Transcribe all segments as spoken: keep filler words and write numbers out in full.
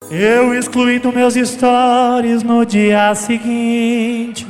Eu excluindo meus stories no dia seguinte.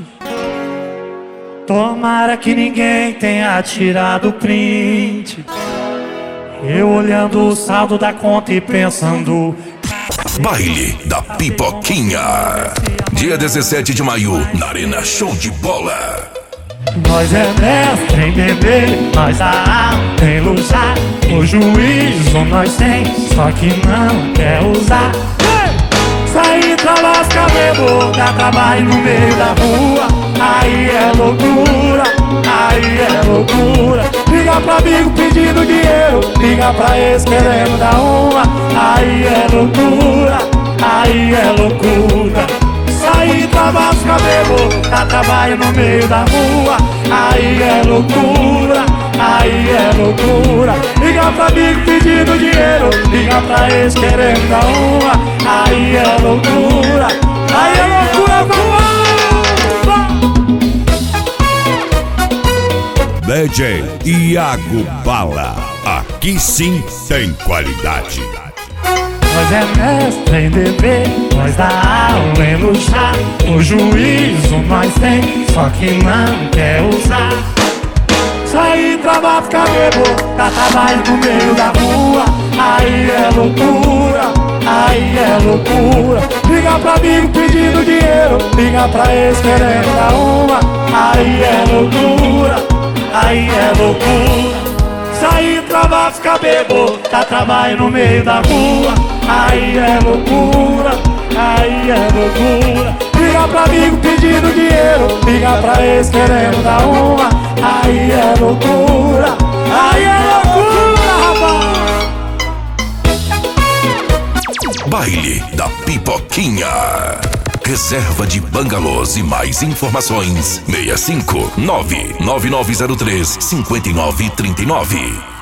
Tomara que ninguém tenha tirado print. Eu olhando o saldo da conta e pensando: Baile da Pipoquinha, dia dezessete de maio, na Arena Show de Bola. Nós é mestre em beber, nós dá alta em luxar. O juízo nós tem, só que não quer usar. Sair pra lascar, bebo, dá trabalho no meio da rua. Aí é loucura, aí é loucura. Liga pra amigo pedindo dinheiro, liga pra ex querendo dar uma. Aí é loucura, aí é loucura. Sair pra lascar, bebo, dá trabalho no meio da rua. Aí é loucura, aí é loucura. Liga pra amigo pedindo dinheiro, liga pra ex querendo dar uma. Aí é loucura, aí é loucura, vamos! D J Iago Bala, aqui sim tem qualidade. Nós é mestre em beber, nós dá aula em luxar. O juízo nós tem, só que não quer usar. Sair pra bar, ficar bebo, dá trabalho no meio da rua. Aí é loucura, aí é loucura. Liga pra amigo pedindo dinheiro, liga pra ex querendo dar uma. Aí é loucura, aí é loucura. Sair pra bar, ficar bebo, dá trabalho no meio da rua. Aí é loucura, aí é loucura. Liga pra amigo pedindo dinheiro, liga pra ex querendo dar uma. Aí é loucura, aí é loucura, rapaz. Baile da Pipoquinha. Reserva de bangalôs e mais informações seis cinco nove nove nove zero três cinco nove três nove.